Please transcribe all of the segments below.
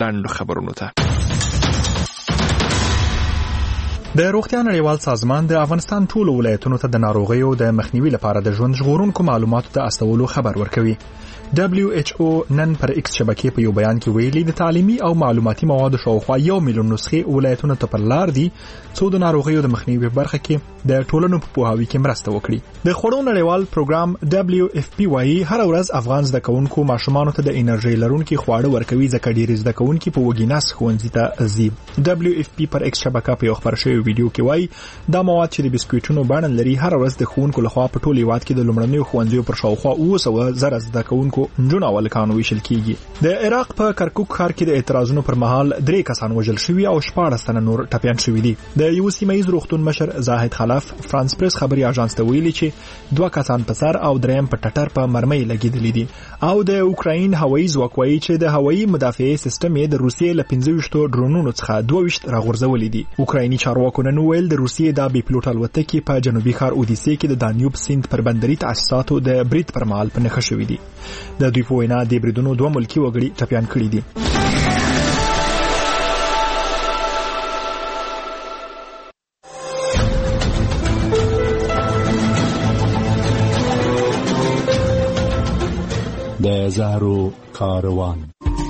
لنډ خبرونو ته. د روغتیا نړیوال سازمان د افغانستان ټولو ولایتونو ته د ناروغیو د مخنیوي لپاره د ژوند ژغورونکو معلوماتو ته استولو خبر ورکوي. WHO نن پر ایکس شبکې په یو بیان کې ویلي د تعلیمي او معلوماتي موادو شاوخوا 1 میلیون نسخې ولایتونو ته پر لار دي څو د ناروغیو د مخنیوي برخه کې د ټولنو په پوهاوي کې مرسته وکړي. د خوړو نړیوال پروګرام WFP وايي هر ورځ افغان زده کوونکو ماشومانو ته د انرژي لرونکي خواړه ورکوي ځکه ډیر زده کوونکي په وګیناس ښوونځي ته ځي. WFP پر ایکس شبکې په یو خبر شوی ویډیو کې وايي دا مواد چې د بسکټونو بڼه لري هر ورځ د ښوونکو لخوا په ټول هیواد کې د لومړنیو ښوونځیو پر شاوخوا 200 زره زده کوونکو نجونو او هلکانو ویشل کیږي. د عراق په کرکوک ښار کې د اعتراضونو پر مهال 3 کسان وژل شوي او 14 تنه نور ټپیان شوي دي. د یو سیمه‌ایز روغتون مشر زاهد خلف فرانس پریس خبري اژانس ته ویلي چې 2 کسان په سر او 3 په ټټر په مرمۍ لګیدلي دي. او د اوکراین هوایي ځواک وایي چې د هوایي مدافعي سیستم د روسیې له 15 ډرونونو څخه 22 راغورځولې دي. اوکرایني چارواکو نن ویل د روسیې د بي پلوټ الوتکې په جنوبي ښار اودیسې کې د دانیوب سیند پر بندري تاسیساتو د برید پر مهال په نښه شوي دي. د دوی په وینا د بریدونو 2 ملکی وګړي ټپیان کړي دي. د زهرو کاروان.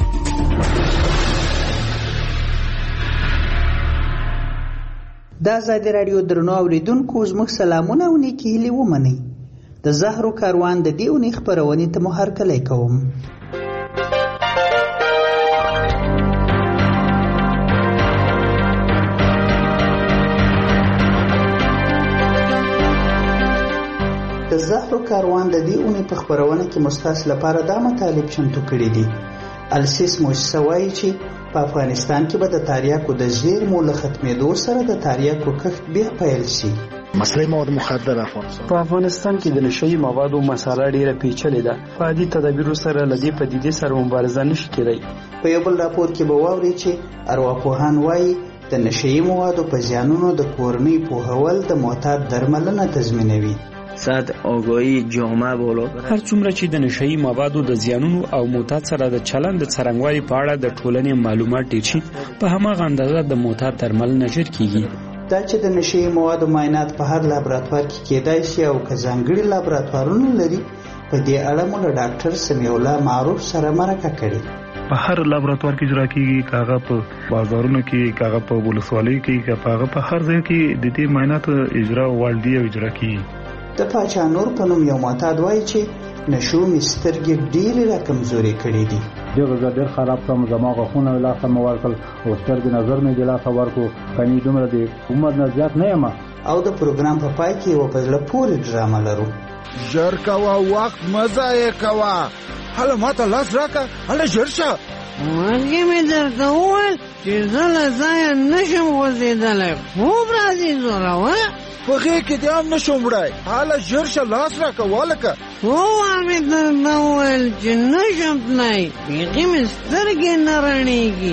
د ازادي راډیو درنو اوریدونکو زموږ سلامونه او نیکی هیلې ومنئ. د زهرو کاروان د دې اونۍ خپرونې ته مو هرکلی کوم. د زهرو کاروان د دې اونۍ په خپرونه کې مستاسو لپاره دا مطالب چمتو کړي دي. السیس موسسه وایي چې په افغانستان کې به د تریاکو د زیرمو له ختمېدو سره د تریاکو کښت بیا پیل شي. مسله مواد مخدره په افغانستان کې د نشهیي موادو مساله ډیره پیچلې ده. په عادي تدابیرو سره له دې پدیدې سره مبارزه نشي کېدای. په یو بل راپور کې به واورئ چې ارواپوهان وایي د نشهیي موادو په زیانونو د کورنۍ پوهول د معتاد درملنه تضمینوي. سطح آگاهی جامعه بالا هر څومره چې د نشهیي موادو د زیانونو او معتاد سره د چلند د څرنګوالي په اړه د ټولنې معلومات ډېر شي په هماغه اندازه د معتاد درملنه ژر کیږي. دا چې د نشهیي موادو معاینات په هر لابراتوار کې کېدای شي او که ځانګړي لابراتوارونه لري په دې اړه مو له ډاکټر سمیع الله معروف سره مرکه کړې. په هر لابراتوار کې اجرا کیږي، کاغه په بازارونو کې، کاغه په ولسوالیو کې، کاغه په هر ځای کې د دې معاینات اجرا والدي او اجرا کیږي. د پاچا نور په نوم یو معتاد وایي چې نشو مې سترګې ډېرې راکمزورې کړې دي. دغه ډېر خراب کړم، زما غاښونه مې لاسه مې ورکړل او سترګې نظر مې د لاسه ورکړو. کني دومره دی عمر نه زیات نه یم. او د پروګرام په پای کې یوه په زړه پورې ډرامه لرو. ژر کوه، وخت مه ضایع کوه. هله ماته لاس راکړه، هله ژر شه. مرګې مې درته وویل چې زه له ځایه نشم غورځېدلی. خوب راځي زوروره په غېږ کې دې هم نشم وړی. هله ژر شه، لاس راکړه والکه. ووار مې درته وویل چې نشم تللی، بیخي مې سترګې نه رڼېږي.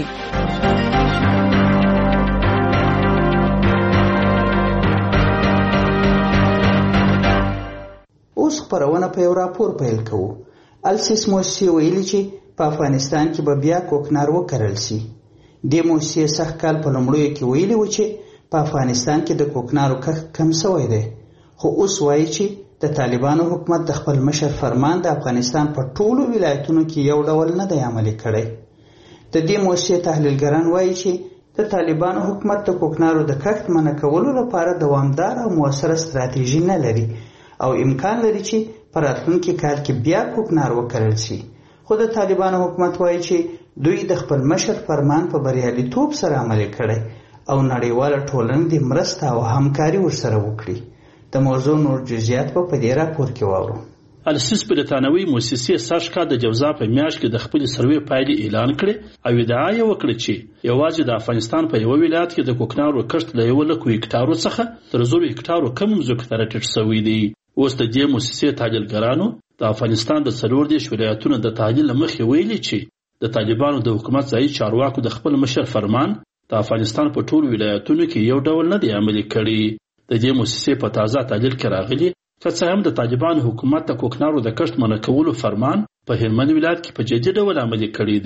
اوس خپرونه په یو راپور پیل کوو. السیس موسسې ویلي چې په افغانستان کې به بیا کوکنار وکرل شي. دې موسسې سږ کال په لومړیو کې ویلي و چې په افغانستان کې د کوکنارو کښت کم شوی دی، خو اوس وایي چې د طالبانو حکومت د خپل مشر فرمان د افغانستان په ټولو ولایتونو کې یو ډول نه دی عملي کړی. د دې موسسې تحلیلګران وایي چې د طالبانو حکومت د کوکنارو د کښت منع کولو لپاره دوامدار او موثره ستراتیژي نه لري او امکان لري چې په راتلونکي کال کې بیا کوکنار وکرل شي. خو د طالبانو حکومت وایي چې دوی د خپل مشر فرمان په بریالیتوب سره عملي کړی او نړیواله ټولنه دې مرسته او همکاري ورسره وکړي. د موضوع نور جزئیات په دې راپور کې واورو. السیس بریتانوي موسسې سږ کال د جوزا په میاشت کې د خپل سروې پایلې اعلان کړې او ادعا یې وکړه چې یوازې د افغانستان په یو ولایت کې د کوکنارو کښت له 100,000 هکټارو څخه تر 0 هکټارو کم ځمکو ته راټیټ شوی دی. اوس د دې موسسې تحلیلګرانو د افغانستان د 14 ولایتونو د تحلیل مخې ویلي چې د طالبانو د حکومت ځایي چارواکو د خپل مشر فرمان د افغانستان په ټولو ولایتونو کې یو ډول نه دی عملي کړی. د دې موسسې په تازه تحلیل کې راغلي که څه هم د طالبانو حکومت د کوکنارو د کښت منع کولو فرمان په هلمند ولایت کې په جدي ډول عملي کړی دی،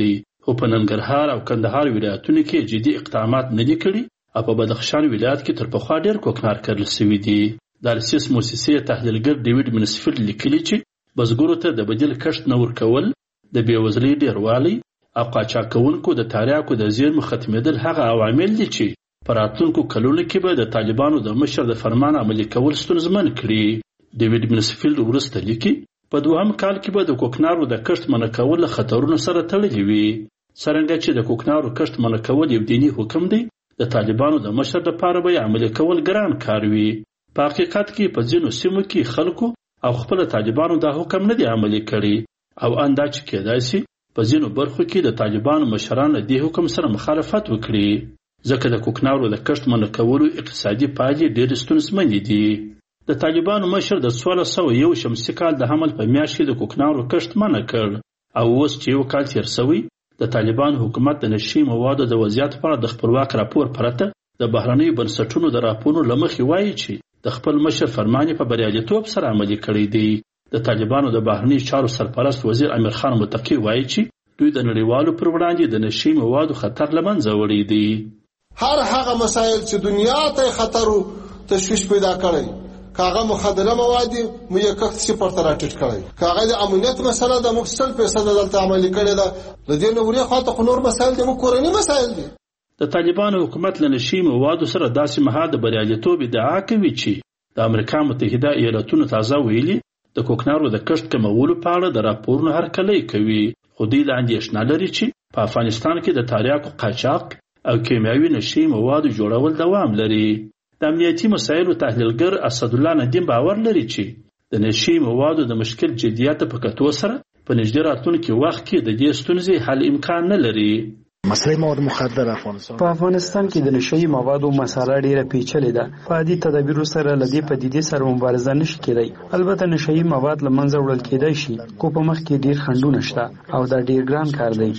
خو په ننګرهار او کندهار ولایتونو کې جدي اقدامات نه دي کړي او په بدخشان ولایت کې تر پخوا ډېر کوکنار کرل شوي دي. د السیس موسسې تحلیلګر ډیوډ منسفیلډ لیکلي چې بزګرو ته د بدیل کښت نه ورکول د بېوزلۍ ډېروالی او قاچاقونکو د تریاکو د زیرمو ختمېدل هغه عوامل دي چې په راتلونکو کلونو کې به د طالبانو د مشر د فرمان عملي کول ستونزمن کړي. ډیوډ منسفیلډ وروسته لیکي په دوهم کال کې به د کوکنارو د کښت منع کول له خطرونو سره تړلي وي. څرنګه چې د کوکنارو کښت منع کول یو دیني حکم دی، د طالبانو د مشر لپاره به عملي کول ګران کار وي. په حقیقت کې په ځینو سیمو کې خلکو او خپل طالبانو دا حکم نه دی عملي کړی او اندا چې کېدای شي په ځینو برخو کې د طالبانو مشران له دې حکم سره مخالفت وکړي، ځکه د کوکنارو د کښت منع کولو اقتصادي پایلې ډېرې ستونزمنې دي. د طالبانو مشر د 1601 شمسي کال د حمل په میاشت کې د کوکنارو کښت منع کړ او اوس چې یو کال تېر شوی د طالبانو حکومت د نشي موادو د وضعیت په اړه د خپلواک راپور پرته د بهرنیو بنسټونو د راپورونو له مخې وایي چې د خپل مشر فرمان په بریالیتوب سره عملي کړی دی. د طالبانو د بهرنی چارو سرپرست وزیر امیر خان متقی وایي چې دوی د نړیوالو پر وړاندې د نشي موادو خطر له منځه وړی دی. هر هغه مسایل چې دنیا ته خطر او تشویش پیدا کړي، کاغه مخدره مواد مو یې کښت سي پر تر ټیټ کړي، کاغه د امنیت مسله د مفصل په صد دلته عملي کړي ده. د دې نوري خاطر خو نور مسایل د کورنۍ مسایل دي. د طالبانو حکومت له نشي موادو سره داسې مهال د بریالیتوب ادعا کوي چې د امریکا متحده ایالاتونو تازه ویلي د کوکنارو د کښت کمولو په اړه د راپورونو هرکلی کوي، خو دوی لا اندېښنه لري چې په افغانستان کې د تریاکو قاچاق او کیمیاوي نشي موادو جوړول دوام لري. د امنیتي مسایلو تحلیلګر اسدالله ندیم باور لري چې د نشي موادو د مشکل جدیت په کتو سره په نږدې راتلونکي وخت کې د دې ستونزې حل امکان نه لري. مسله مواد مخدره په افغانستان کې د نشئی موادو مسله ډیره پیچلې ده. په عادي تدابیرو سره لدی پدیدې سره مبارزه نشي کېدای. البته نشئی مواد له منځه وړل کېدای شي، خو په مخ کې ډیر خنډونه شته او دا ډیر ګران کار دی.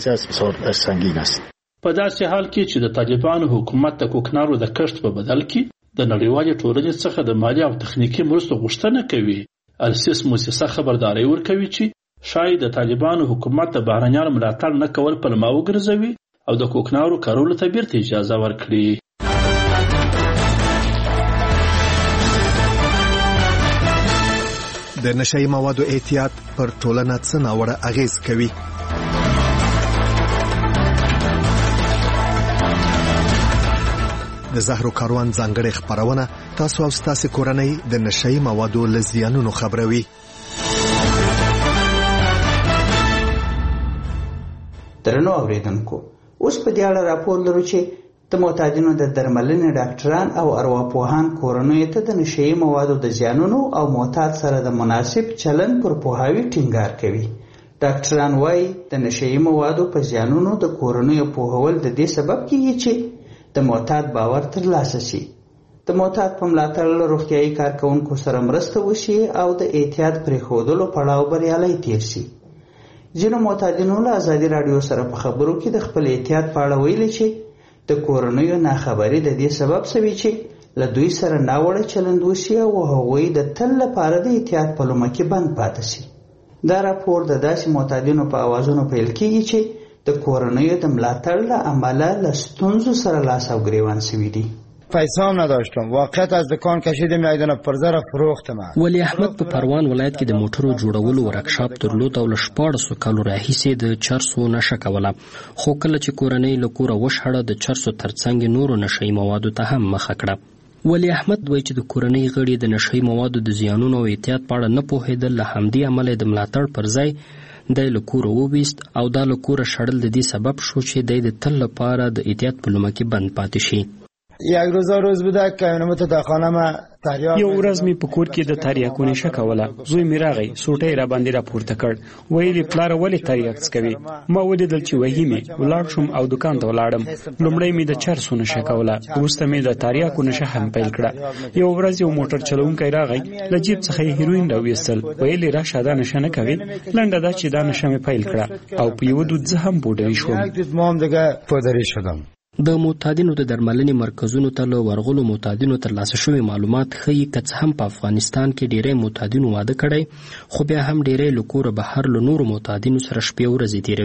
په داسې حال کې چې د طالبانو حکومت د کوکنارو د کښت په بدل کې د نړیوالې ټولنې څخه د مالي او تخنیکي مرستو غوښتنه کوي، السیس موسسه خبرداری ورکوي چې شاید د طالبانو حکومت د بهرنیانو ملاتړ نه کول پلمه وګرځوي او د کوکنارو کارولو ته بیرته اجازه ورکړي. د نشئی موادو احتیاط پر ټولنه څه ناوړه اغیز کوي؟ د زهرو کاروان ځانګړې خبرونه تاسو او ستاسو کورنۍ د نشئی موادو له زیانونو خبروي. درنو اوریدونکو، اوس په دې اړه راپور لرو چې د معتادینو د درملنې ډاکټران او ارواپوهان کورنیو ته د نشئی موادو د زیانونو او معتاد سره د مناسب چلند پر پوهاوي ټینګار کوي. ډاکټران وایي د نشئی موادو په زیانونو د کورنیو پوهول د دې سبب کیږي چې د معتاد باور ترلاسه شي، د معتاد په ملاتړ له روغتیايي کارکونکو سره مرسته وشي او د احتیاط پرېښودلو پړاو بریالی تیر شي. ځینو معتادینو له ازادي راډیو سره په خبرو کې د خپل احتیاط په اړه ویلي چې د کورنیو ناخبري د دې سبب شوی چې له دوی سره ناوړه چلند وشي او هغوی د تل لپاره د احتیاط په لومه کې بند پاتې شي. دا راپور د داسې معتادینو په اوازونو پیل کیږي چې د کورنیو د ملاتړ له امله له ستونزو سره لاس او ګریوان شوي دي. پیسه هم نداشتم، واقعیت از دکان کشیدم میدان پرزه را فروختم. ولی احمد په پروان ولایت کې د موټرو جوړولو ورکشاپ درلود او له 1400 کالو راهیسې د چرسو نشه کوله، خو کله چې کورنۍ له کوره وشړه د چرسو ترڅنګ نورو نشئی موادو ته هم مخه کړه. ولی احمد وایي چې د کورنۍ غړي د نشئی موادو د زیانونو او احتیاط په اړه نه پوهېدل، له همدې امله د ملاتړ پر ځای دی له کوره وویست او دا له کوره شړل د دې سبب شو چې دی د تل لپاره د احتیاط په لومه کې بند پاتې شي. یک روز بوده که اینو تا خانم تریاک یو ورځ می په کور کې د تریاکو نشه کوله. زوی می راغی، سوټی را باندې راپورته کړ، ویلي پلار ولې تریاک څکوي؟ ما ولیدل چې وهي می، ولاړ شوم او دکان ته ولاړم. لومړی می د چرسو نشه کوله، وروسته می د تریاکو نشه هم پیل کړه. یو ورځ یو موټر چلونکی راغی، له جیب څخه یې هیروین راویستل، ویلي راشه دا نشه نه کوي. لنډه دا چې دا نشه می پیل کړه او په یو دود زه هم بوډۍ شوم. ما هم دیگه پادری شدم. د معتادینو د درملنې مرکزونو ته له ورغلو معتادینو ترلاسه شوي معلومات ښیي که څه هم په افغانستان کې ډیری معتادینو واده کړی، خو بیا هم ډیری له کوره بهر له نورو معتادینو سره شپې ورځې تیروي.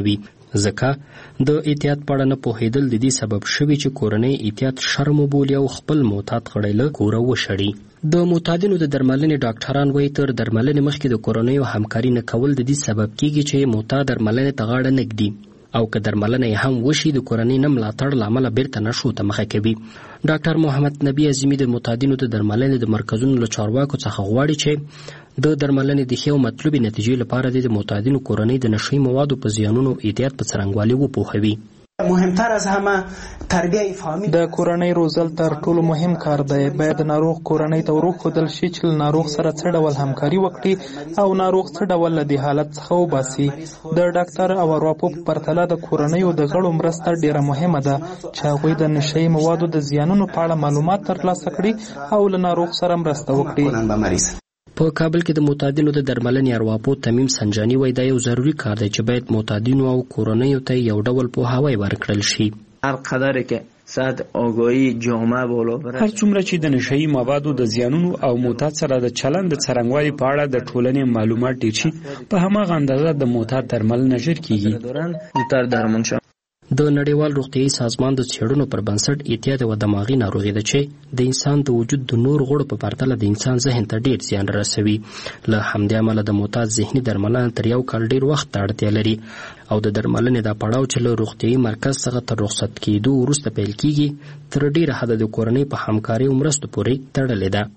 ځکه د احتیاط په اړه نه پوهېدل د دې سبب شوي چې کورنۍ احتیاط شرم وبولي او خپل معتاد غړی له کوره وشړي. د معتادینو د درملنې ډاکټران وایي تر درملنې مخکې د کورنیو همکاري نه کول د دې سبب کیږي چې معتاد درملنې ته غاړه نه ږدي او که درملنه یې هم وشي د کورنۍ نه ملاتړ له امله بیرته نشو ته مخه کوي. ډاکټر محمد نبی عظیمي د معتادینو د درملنې د مرکزونو له چارواکو څخه غواړي چې د درملنې د ښې او مطلوبې نتیجې لپاره د معتادینو کورنۍ د نشهیي موادو په زیانونو احتیاط په څرنګوالي وپوهوي. مهمتر از همه تربیه فامیل د کورنۍ روزل تر ټولو مهم کار دی. باید ناروغ کورنۍ ته وروښودل شي چې ناروغ سره څه ډول همکاري وکړي او ناروغ څه ډول له دې حالت څخه وباسي. د ډاکټر او ارواپوه په پرتله د کورنیو د غړو مرسته ډیره مهمه ده چې هغوی د نشهیي موادو د زیانونو په اړه معلومات ترلاسه کړي او له ناروغ سره مرسته وکړي. په کابل کې د معتادینو د درملنې ارواپوه تمیم سنجاني وایي دا یو ضروري کار دی چې باید معتادینو او کورنیو ته یو ډول پوهاوی ورکړل شي. هر قدر که ساعت آگاهی جامعه بالا بره، هر څومره چې د نشهیي موادو د زیانونو او معتاد سره د چلند د څرنګوالي په اړه د ټولنې معلومات ډېر شي په هماغه اندازه د معتاد درملنه ژر کیږي. د نړیوال روغتیايي سازمان د څېړنو پر بنسټ اعتیاد یوه دماغي ناروغي ده چې د انسان د وجود د نور غړو په پرتله د انسان ذهن ته ډېر زیان رسوي. له همدې امله د معتاد ذهني درملنه تر یو کال ډېر وخت ته اړتیا لري او د درملنې دا پړاو چې له روغتیايي مرکز څخه تر رخصت کېدو وروسته پیل کیږي تر ډېره حده د کورنۍ په همکارۍ او مرستو پورې تړلې ده.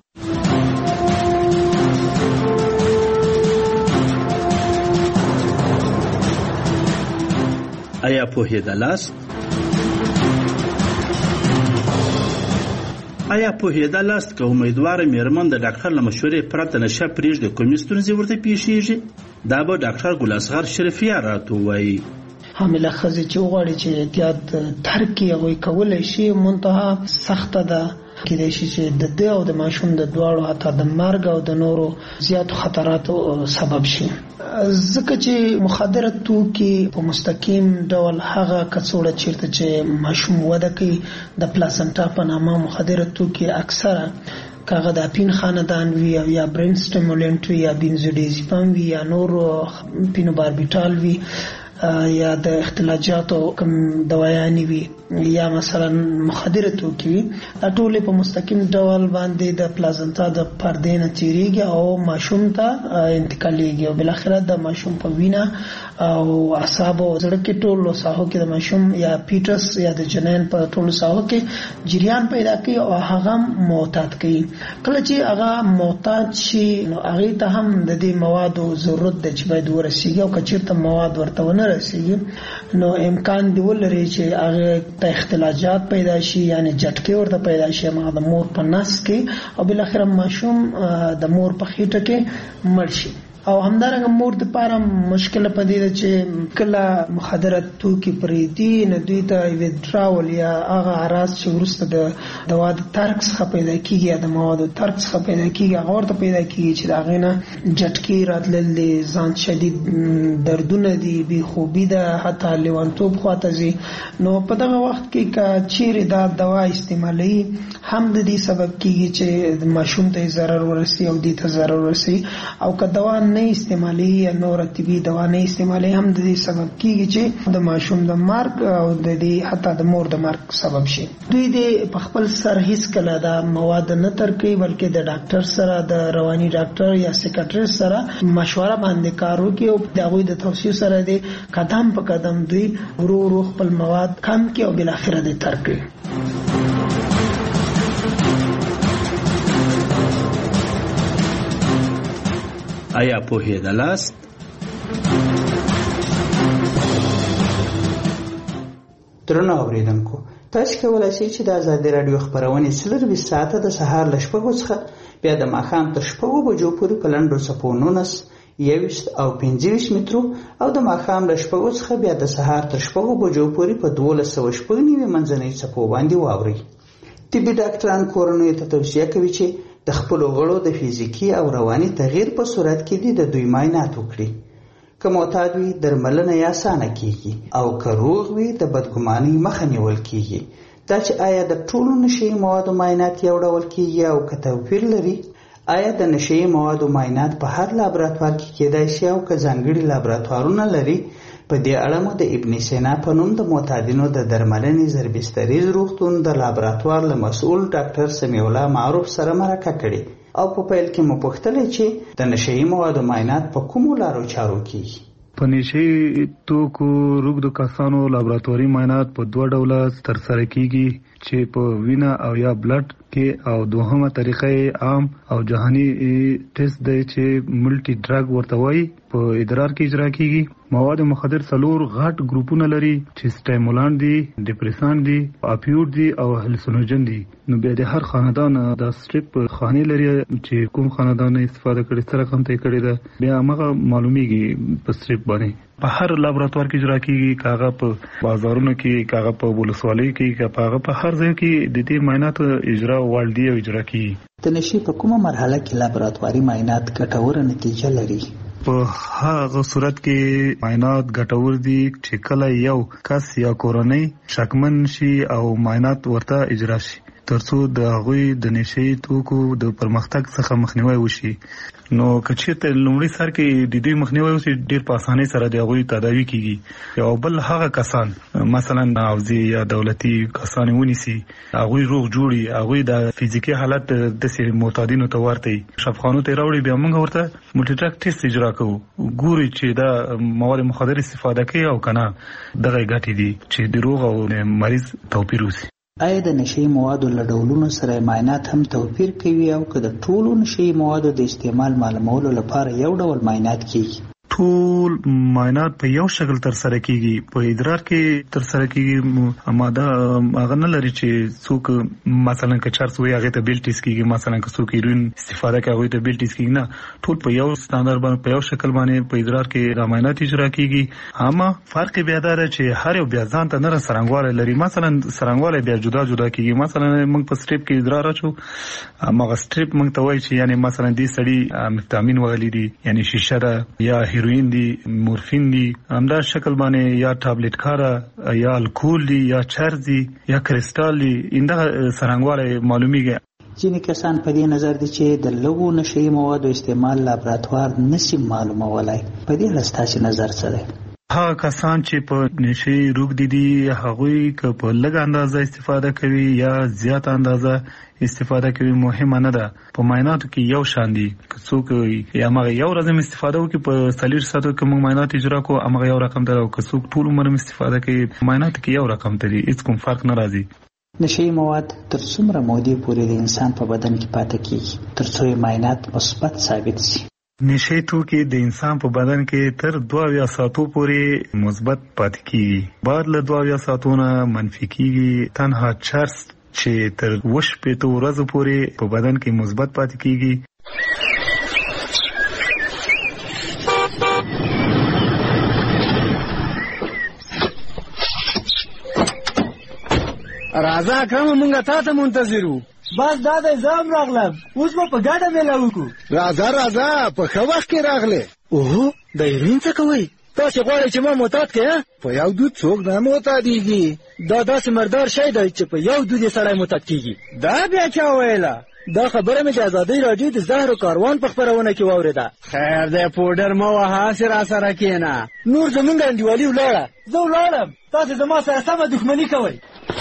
آیا پوهېدلاست؟ که امیدواره میرمن د ډاکټر له مشورې پرته نشه پرېږدي کومې ستونزې ورته پیښیږي؟ دا به ډاکټر ګل اصغر شرفیار راته ووایي. حامله ښځې چې وغواړي چې احتیاط ترک کړي هغوی کولی شي، منتها سخته ده. کېدای شي چې د ده او د ماشوم د دواړو حتی د مرګ او د نورو زیاتو خطراتو سبب شي. ځکه چې مخدره توکي په مستقیم ډول هغه کڅوړه چیرته چې ماشوم وده کوي د پلاسنټا په نامه مخدره توکي اکثره کاغه د اپین خاندان وي یا برین سټیمولنټ وي یا بنزودیازپام وي یا نور پینوباربیټال وي یا د اختلاجاتو کم دوایانی وي یا مثلا مخدره توکي وي. دا ټول په مستقیم ډول باندې د پلازنتا د پردې نه تیریږي او ماشوم ته انتقالېږي او بالاخره د ماشوم په وینه او اعصاب او زړه کې ټولو ساحو کې د ماشوم یا پیټس یا د جنین په ټولو ساحو کې جریان پیدا کوي او هغه معتاد کوي. کله چې هغه معتاد شي نو هغه ته هم د دې موادو ضرورت دی چې باید ورسیږي او کچیرته مواد ورته ونه رسیږي نو امکان دی ولري چې هغه ته اختلاجات پیدا شي یعنی جټکې ورته پیدا شي هغه د مور په نس کې او بالاخره ماشوم د مور په خېټه کې مړ شي. او همدارنګه مور د پاره مشکل پدې ده چې کله مخدره توکي پریدي نه دوی ته ویډراول یا هغه اراس چې ورسته د دوا د ترک څخه پیدا کیږي یا د موادو ترک څخه پیدا کیږي هغه ورته پیدا کیږي چې دا غینه جټکی راتللې ځان شدید دردونه دي بي خوبي ده حتی لیوانتوب خواته زی. نو په دغه وخت کې کا چیرې دا دوا استعمالي هم د دې سبب کیږي چې ماشوم ته ضرر ورسي او دې ته ضرر ورسي او که دوا نه استعمالي یا نور طبي دوا نه استعمالي هم د دې سبب کیږي چې د ماشوم د مرګ او د دې حتی د مور د مرګ سبب شي. دوی د په خپل سر هیڅ کله دا مواد نه ترکي بلکې د ډاکټر سره د رواني ډاکټر یا سیکاټریست سره مشوره باندې کار وکړي او د هغوی د توصیو سره د قدم په قدم دوی ورو ورو خپل مواد کم کړي او بالاخره د ترک کړي. آیا پوهېدلاست؟ درنو اوریدونکو تاسو کولای شئ چې د آزادۍ رادیو خبرونه 24 ساعته د سهار ل 8 څخه بیا د ماښام تر 6 بجو پورې په لنډو څپو 19 21 او 25 مترو او د ماښام ل 8 څخه بیا د سهار تر 6 بجو پورې په 1290 منځنۍ څپو باندې واوري. طبي ډاکټران کورنۍ ته توصیه کوي چې د خپل غړو د فزیکی او رواني تغییر په صورت کې د دوی معاینات وکړي. که معتاد وي درملنه یې اسانه کیږي او که روغ وي د بدګمانۍ مخه نیول کیږي. دا چې آیا د ټولو نشهیي موادو معاینات یو ډول کیږي او که توپیر لري، آیا د نشهیي موادو معاینات په هر لابراتوار کې کېدای شي او که ځانګړي لابراتوارونه لري په دې اړه مو د ابن سینا په نوم د معتادینو د درملنې ضربستریز روغتون د لابراتوار له مسؤل ډاکټر سمیع الله معروف سره مرکه کړې او په پیل کې مو پوښتلې چې د نشهیي موادو معاینات په کومو لارو چارو کیږي. په نشهیي توکو روږدو کسانو لابراتواري معاینات په 2 ډوله ترسره کیږي چې په وینه او یا بلډ کې او دوهمه طریقه عام او جهاني ټیسټ دی چې ملټي ډرګ ورته وایي په ادرار کې اجرا کیږي. مواد مخدر 4 غټ ګروپونه لري چې سټیمولانت دي، ډیپریسان دي، اپیوډ دي او هلوسینوجن دي. نو بیا د هر خاندان د سټریپ خاني لري چې کوم خاندان استفاده کړي سره کوم ته کړي ده بیا هغه معلومیږي په سټریپ باندې. په هر لابراتوار کې اجرا کیږي، کاغه په بازارونو کې، کاغه په ولسوالۍ کې، کاغه په هر ځای کې د دې معاینات اجرا والدي او اجرا کیږي. د نشي په کومه مرحله کې لابراتواري معاینات ګټوره نتیجه لري؟ په هغه صورت کې معاینات ګټور دي چې کله یو کس یا کورنۍ شکمن شي او معاینات ورته اجرا شي ترڅو د هغوی د نشهیي توکو د پرمختګ څخه مخنیوي وشي. نو که چېرته لومړي سر کې د دوی مخنیوي وشي ډېر په اسانۍ سره د هغوی تداوي کیږي. او بل هغه کسان مثلا حوزې یا دولتي کسان ونیسي هغوی روغ جوړي، هغوی د فزیکي حالت داسې معتادینو ته ورته شفاخانو ته راوړي، بیا موږ ورته ملټي ډرګ ټیسټ اجرا کوو، ګوري چې دا مواد مخدر استفاده کوي او که نه دغه ګټې دي چې د روغ او مریض توپیر وشي. آیا د نشهیي موادو له ډولونو سره معاینات هم توپیر کوي او که د ټولو نشهیي موادو د استعمال معلومولو لپاره یو ډول معاینات کیږي؟ ټول معاینات په یو شکل ترسره کیږي. په ادرار کې ترسره کیږي، ماده هغه نه لري چې څوک مثلا که چرس وي هغه ته بیل ټیسټ کیږي، مثلا که څوک هیروین استفاده کوي هغه ته بیل ټیسټ کیږي. نه، ټول په یو ستاندر باندې په یو شکل باندې په ادرار کې د معاینات اجرا کیږي. اما فرق بیا دا چې هر یو بیا ځان ته نه سرنګواله لري. مثلا سرنګواله بیا جدا جدا کیږي. مثلا موږ په سټریپ کې ادرار اچو، هغه سټریپ موږ ته وایي چې یعنی مثلا دې سړی مفتامین وغلی دي، یعنی شیشه ده یا هیروین دي، مورفین دي، همدا شکل باندې یا ټابلیټ کاره یا الکول دي یا چرس دي یا کریسټال دي، انده سرنګواله معلومیږي. ځینې کسان په دې نظر دي چې د لږو نشهیي موادو استعمال لابراتوار نشي معلومولای. په دې اړه ستاسو نظر څه دی؟ هغه کسان چې په نشهیي روږدي دي هغوی که په لږ اندازه استفاده کوي یا زیات اندازه استفاده کوي مهمه نه ده. په معایناتو کې یو شان دي. که څوک یا هغه یو ورځ استفاده وکړي په 4 ساعتو کې موږ معاینات اجرا کوو هغه یو رقم دی، او که څوک ټول عمر استفاده کوي معایناتو کې یو رقم دی، هیڅ کوم فرق نه راځي. نشهیي مواد تر څومره مودې پورې د انسان په بدن کې پاتې کیږي ترڅو معاینات مثبت ثابت شي؟ نشهیي توکي د انسان په بدن کې تر 22 ساعتو پورې مثبت پاتې کیږي. بعد له 22 ساعتو نه منفي کیږي. تنها چرس چې تر 28 ورځې پورې په بدن کې مثبت پاتې کیږي. راځه کوم مونږه تاسو منتظرو. بس دا د زام راغلم، اوس په ګډه مېله وکړو. راځه په ښه وخت کې راغله. اوه د هیروین څه کوئ؟ تاسو غواړئ چې ما معتاد کړئ؟ په یو دود څوک نه معتادیږي. دا داسې مردار شی دی چې په یو دود یې سړی معتاد کیږي. دا بیا چا ویله؟ دا خبره مې د ازادۍ راډیو د زهرو کاروان په خپرونه کې واورېده. خیر دی پوډر مه وهه، هسې راسره کښېنه. نور زمونږ انډیوالي ولاړه، زه ولاړم، تاسو زما سره سمه دښمني کوئ.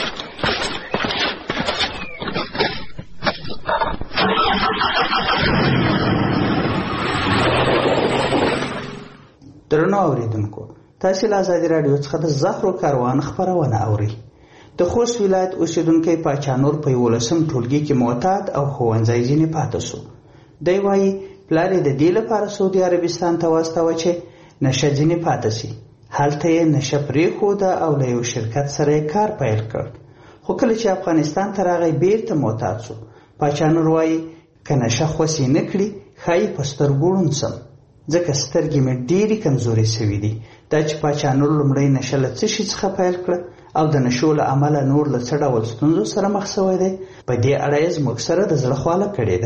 درنو اوریدونکو، تاسو له ازادي راډیو څخه د زهرو کاروان خبرونه اورئ. د خوست ولایت اوسیدونکی پاچانور په 11 ټولګي کې معتاد او ښوونځی ځینې پاتې شو. دی وایي پلار یې د دې لپاره سعودي عربستان ته واستاوه چې نشه ځینې پاتې شي. هلته یې نشه پرېښوده او له یو شرکت سره یې کار پیل کړ. خو کله چې افغانستان ته راغی بیرته معتاد شو. پاچانور وایي که نشه خوسې نه کړي ښایي په سترګو ړوند شم، ځکه سترګې مې ډېرې کمزورې شوي دي. دا چې پاچانور لومړی نشه له څه شي څخه پیل کړه او د نشو له امله نور له څه ډول ستونزو سره مخ شوی دی، په دې اړه یې زموږ سره د زړه خواله کړې ده.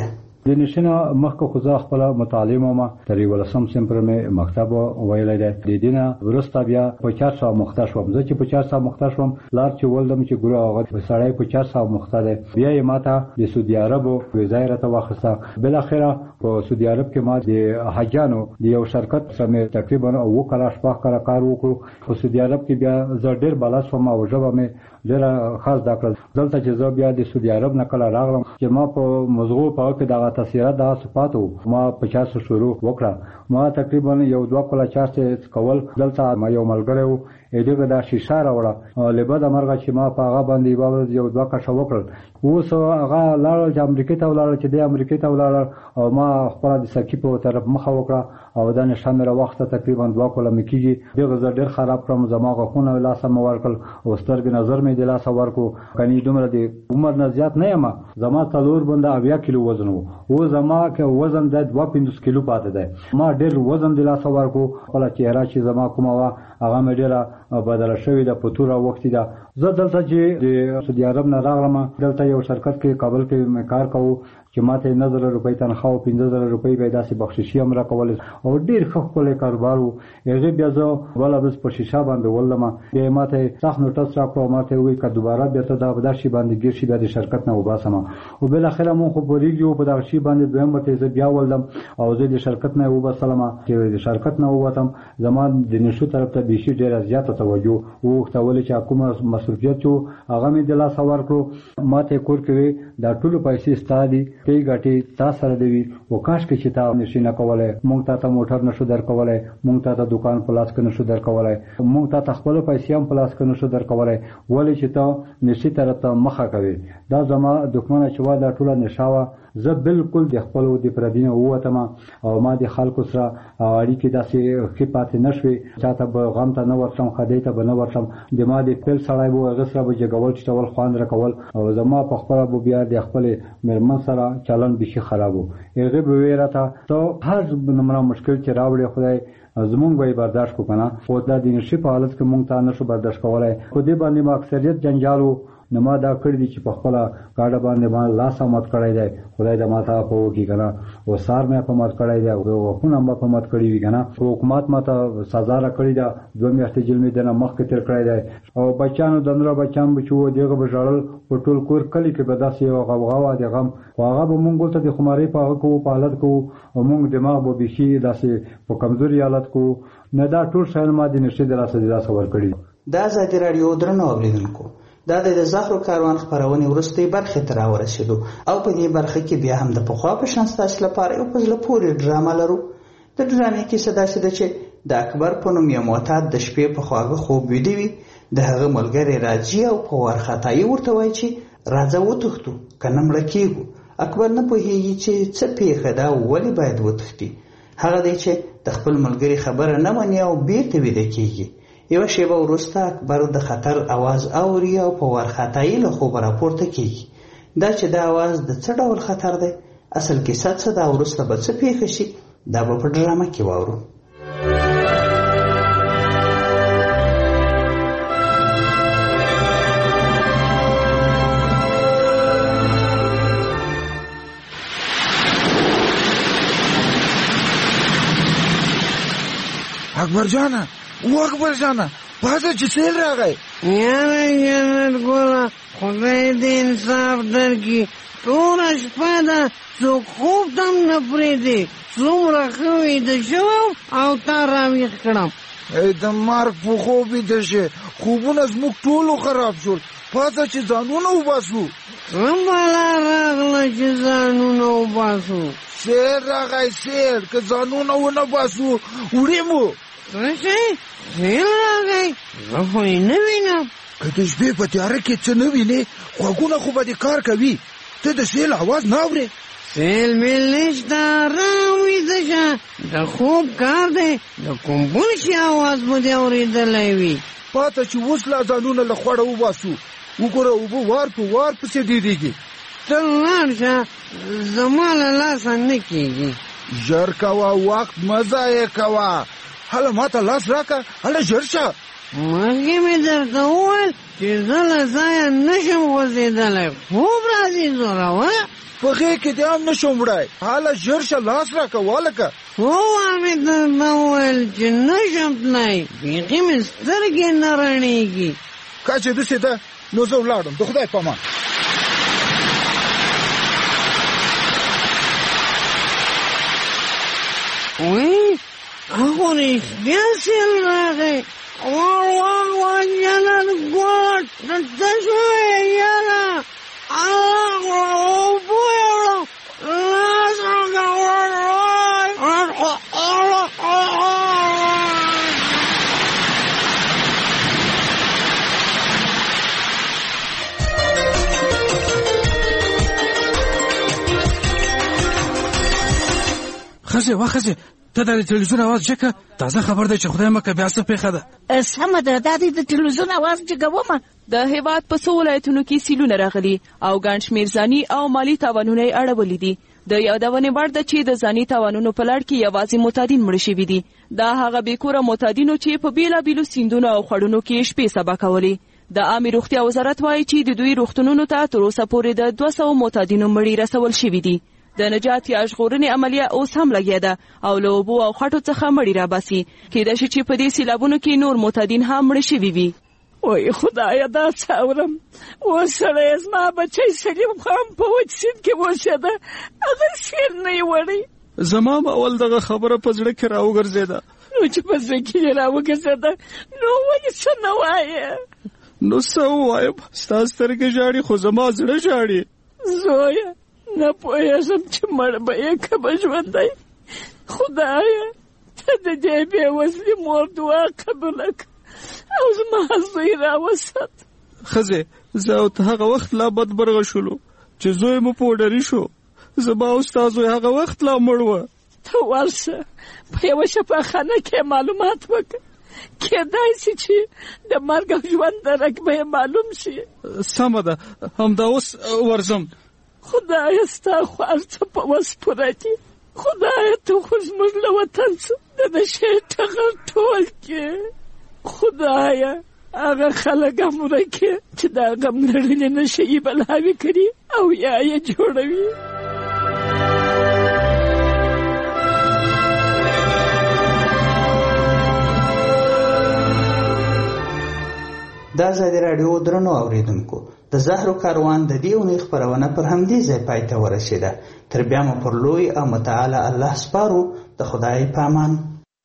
د نشنه مخکې خو زه خپل متعلم ما تر 11 صنف مې مکتب ویلای دی د دینه ورسته بیا په 400 مخته شوم زه چې په 400 مخته شوم لار چې ولدم چې ګورو هغه سړی په 400 مخته دی بیا یې ماته د سعودي عرب ویزا راته واخیسته بل اخره په سعودي عرب کې ما د حجانو د یو شرکت سره تقریبا 2 کال شپه کار وکړو په سعودي عرب کې بیا زه ډیر بالا شوم او ژبه مې ډیر خاص داخل دلته چې زه بیا د سعودي عرب نه کله راغلم چې ما په مزغو په کې دغه تاثیرات د صفاتو ما 50 شروع وکړه ما تقریبا یو 2 کال چارته کول دلته ما یو ملګری وو دغه د شیشه راوړه لبد امرغه چې ما په هغه باندې باور یو 2 کال وکړل اوس هغه لاړ چې امریکا ته ولاړ چې د امریکا ته ولاړ او ما خپل د سکی په طرف مخه وکړه او د نشم را وخت تقریبا 2 کال مکیږي دغه ډیر خراب کړم زماغه خونه لاسه مورکل او سترګ نظر مې د لاسه ورکو کني دومره د عمر نه زیات نه یم زما تلور بنده 80 کیلو وزن وو زما کې وزن د 2.5 کیلو پاتې ده ما ډیر وزن د لاسه ورکو خپل چهره چې زما کومه وا هغه مې ډیره بدل شوې ده په توره وخت ده زه دلته چې د سعودي عرب نه راغلم دلته یو شرکت کې کابل کې کار کوم چې ماته 9000 روپۍ تنخواه او 15000 روپۍ به داسې بخششي هم راکول او ډیر ښه کولای کاروبار وو هغه بیا زه ولا بس په شیشه باندې ولما بیا ماته صح نوټس راکړو ماته وی ک دوباره بیا ته دا بداشي باندې ګیر شي بیا د شرکت نه وباسم او بل اخره مون خو پوریږي په دغه شی باندې دویم ته زه بیا ولدم او زه د شرکت نه وباسم چې د شرکت نه ووتم زمان د نشو طرف ته بيشي ډیر زیاته توجه وکړه ولې چې حکومت مسؤلیت یو هغه مې د لاس ورکړو ماته کور کې دا ټول پیسې ستادي تی ګټي تاسو سره دی او کاش کې چې تاسو نشینه کولای مونږ ته موټر نشو درکولای مونږ ته دکان پلاس کې نشو درکولای مونږ ته خپل پیسې هم پلاس کې نشو درکولای ولې چې تاسو نشي تر ته مخه کوي دا زما دښمنه چې وا دا ټوله نشاوه زه بالکل د خپل د پردینه ووتم او ما د خلکو سره اړیکې داسې خپات نشوي چاته به غم ته نه ورسم خدای ته به نه ورسم د ما د خپل سړی وو هغه سره به جګول چې ټول خوان راکول او زما په خپل بو بیا د خپل مرمن سره چلن بشي خرابو هغه به ویراته ته هر نمونه مشکل چې راوړي خدای زمونږ به برداشت کو کنه خو دا د نشي په حالت کې مونږ ته نشو برداشت کولای خو دې باندې ما اکثریت جنجالو نو ما دا کړی دي چې په خپل کاډه باندې ما لاس مات کړی دی خدای دې ماته په وکی کنه او سار مې په مات کړی دی او خو نن په مات کړی وی کنه حکومت ماته سزا را کړی دا 2 میاشتې جیل مې دنه مخ کې تر کړی دی او بچانو دندره بچان بچو دیغه بجړل په ټول کور کلی کې به داسې یو غوغاوه دی غم واغه به مونږ ته د خماري په کو په حالت کو او مونږ دماغ به بشي داسې په کمزوري حالت کو نه دا ټول شایل ما د نشي دراسه دراسه ور کړی دا ازادي رادیو درنو اوریدونکو دا د زهرو کاروان خبرونه ورسته برخه تر ورسېدو او په دې برخه کې بیا هم د پخوا په شان ستاسو لپاره یو پزله پوری ډرامه لرو د ډرامې کې صدا سده چې د اکبر په نوم یو معتاد د شپې په خواږه خوب ویډی وي د هغه ملګری راځي او په ورختای ورته وایي چې راځه وتښتو کنه مړ کیږو اکبر نه پوهیږي چې څه پیښه ده ولی باید وتښتي هغه دی چې د خپل ملګری خبره نه مني او بیرته ویده کیږي یو شیبه وروسته اکبر د خطر आवाज اوري او په ورختای له خوب راپورته کیږي دا چې د आवाज د څه ډول خطر دی اصل کې څه دا وروسته به څه پیښ شي دا په ډرامه کې وورو اکبر جانا اکبر جانا پاسه چې سیل راغی یاره جنت ګوله خدای دې انصاف درکړي ټوله شپه ده څوک خوب تم نه پرېږدي څومره ښه ویده شوم او تا راویښ کړم د مرګ په خوب ویده شې خوبونه زموږ ټولو خراب شول پاسه چې ځانونه وباسو څه بلا راغله چې ځانونه وباسو سیل راغی سیل که ځانونه ونه باسو وړې مو څه شی سیل راغی زه خو یې نه وینم که د شپې په تیاره کې څه نه وینې غوږونه خو به دې کار کوي ته د سیل اواز نه اورې سیل میل نشته ارام ویده شه د خوب کار دی د کوم بل شي اواز به دې اورېدلی وي پاته چې اوس لا ځانونه له خوړه وباسو وګوره اوبه وار په وار پسې ډېرېږي ته لاړ شه زما له لاسه نه کېږي ژر کوه وخت مه ضایع کوه هله ماته لاس راکړه هله ژر شه مخکې مې درته وویل چې زه له ځایه نشم غورځېدلی خوب راځي زوروره په غېږ کې دې هم نشم وړی. هله ژر شه لاس راکړه والکه. هو مې درته وویل چې نشم تلای، بیخي مې سترګې نه رڼېږي. که چې داسې ده نو زه ولاړم. د خدای په امان. وی هغو رښتیا سیل راغی. واه جنت ګوټ ته شوی یاره اوبو یوړو لاس ښځې ته د تلویزیون اواز جګه. تازه خبر دی چې خدای مکه بیا څه پیښه ده. سمه ده، دا د تلویزیون اواز جګومه. د هیواد په څو ولایتونو کې سیلونه راغلي او ګڼ شمېر ځاني او مالي تاوانونه یې اړولي دي. د یادونې وړ ده چې د ځاني تاوانونو په لړ کې یوازې معتادین مړه شوي دي. دا هغه بېکوره معتادینو چې په بېلابېلو سیندونو او خړونو کې شپې سبا کولې. د عامې روغتیا وزارت وایي چې د دوی روغتونونو ته تر اوسه پورې د 200 معتادینو مړي رسول شوي دي. د نجات یا ژغورنې عملیه اوس هم لګیا ده او له اوبو او خټو څخه مړي راباسي. کېدای شي چې په دې سیلابونو کې نور معتادین هم مړه شوي وي. وای خدایه دا څه اورم. اوس سړی زما بچی سلیم خان په وچ سیند کې اوسېده، هغه سیل نه یې وړی. زما به اول دغه خبره په زړه کې راوګرځېده. نو چې په زړه کې یې راوګرځېده نو ولې څه نه وایې؟ نو څه ووایم؟ ستا سترګې ژاړي خو زما زړه ژاړي. زویه نه پوهېږم چې مړ به یې که به ژوندی. خدایه ته د دې بې وزلي مور دعا قبوله کړه او زما زوی راوسات. ښځې زه او ته هغه وخت لا بدبرغه شولو چې زوی مو پوډري شو. زما او ستا زوی هغه وخت لا مړ وه. ته ورشه په یوه شفاخانه کې معلومات وکړه، کېدای شي چې د مرګ او ژوند درک به یې معلوم شي. سمه ده، همدا اوس ورځم. خدایه ستا خو هر څه په وس پوره دي. خدایه ته خو زموږ له وطن څه د نشې ټغر ټول کې. خدایه هغه خلک هم ورکې چې دا غم لړلې نشې یې بلاوې کړي او یا یې جوړوي. دا ازادي راډیو درنو اوریدونکو، د زهرو کاروان د دې اونۍ خپرونه پر همدې ځای پای ته ورسېده. تر بیا مو پر لوی او متعال الله سپارو. د خدای په امان.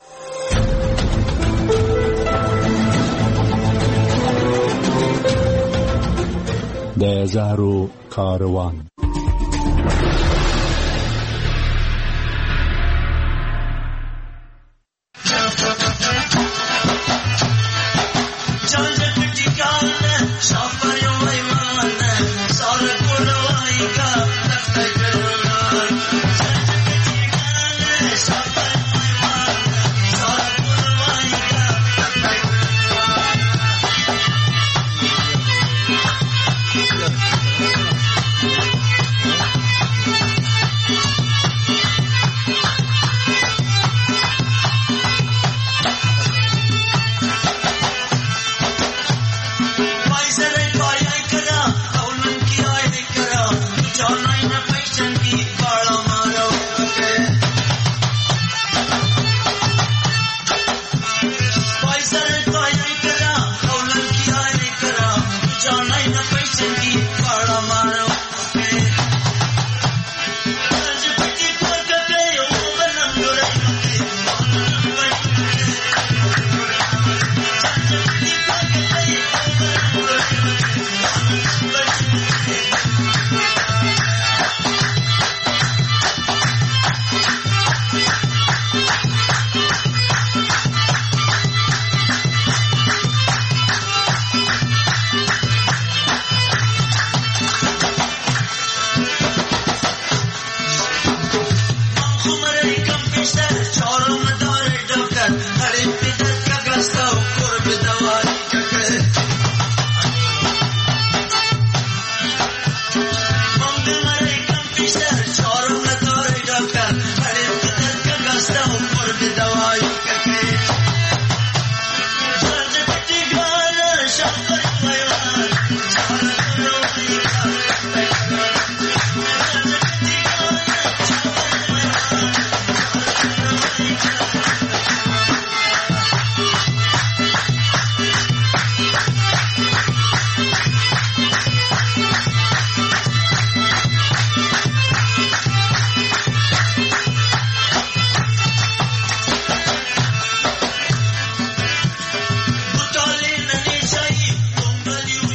د زهرو کاروان. Bye.